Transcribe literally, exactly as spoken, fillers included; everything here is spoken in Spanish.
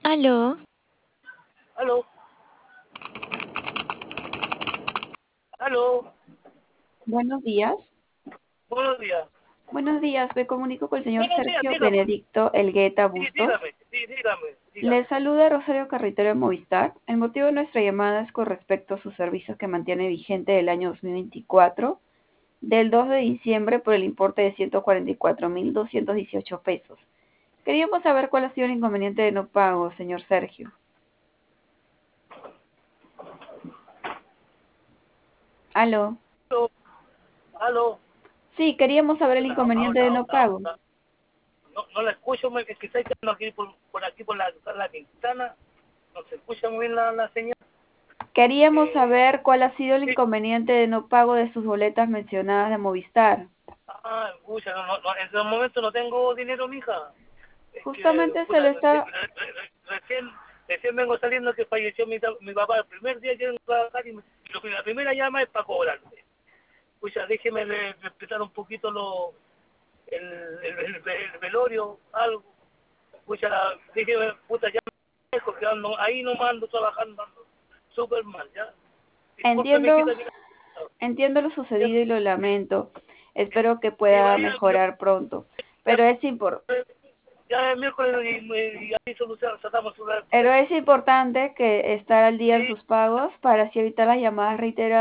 Aló. Aló. Aló. Buenos días. Buenos días. Buenos días, me comunico con el señor Buenos días, Sergio dígame. Benedicto Elgueta Sí, Bustos. dígame, sí, dígame, Le dígame. saluda Rosario Carretero de Movistar. El motivo de nuestra llamada es con respecto a sus servicios que mantiene vigente del año dos mil veinticuatro, del dos de diciembre por el importe de ciento cuarenta y cuatro mil doscientos dieciocho pesos. Queríamos saber cuál ha sido el inconveniente de no pago, señor Sergio. Aló. Aló. Aló. Sí, queríamos saber el Ahora, inconveniente ahora, de no ahora, pago. ahora. No, no la escucho, me- es que está quedando aquí por, por aquí, por la, por la ventana. No se escucha muy bien la, la señal. Queríamos Eh, saber cuál ha sido el sí. inconveniente de no pago de sus boletas mencionadas de Movistar. Ah, escucha, no, no, no, en este momento no tengo dinero, mija. Es que, Justamente se puta, lo recién, está... re- re- recién, recién vengo saliendo que falleció mi, ta- mi papá el primer día que vengo a trabajar y, me- y lo que- la primera llama es para cobrarme. Escucha, déjeme re- respetar un poquito lo, el, el, el, el velorio, algo. Escucha, déjeme, puta, ya me dejo, que ando- ahí no ando trabajando, ando súper mal, ¿ya? Discúlpeme, Entiendo, quita que... entiendo lo Ya, sucedido y lo lamento. Espero que sí, pueda vaya, yo, mejorar pronto. ya, Pero es, impor- ya es miércoles y, y ahí solucionamos, tratamos de solucionar el pero problema. es importante que estar al día en Sí, sus pagos para así evitar las llamadas reiteradas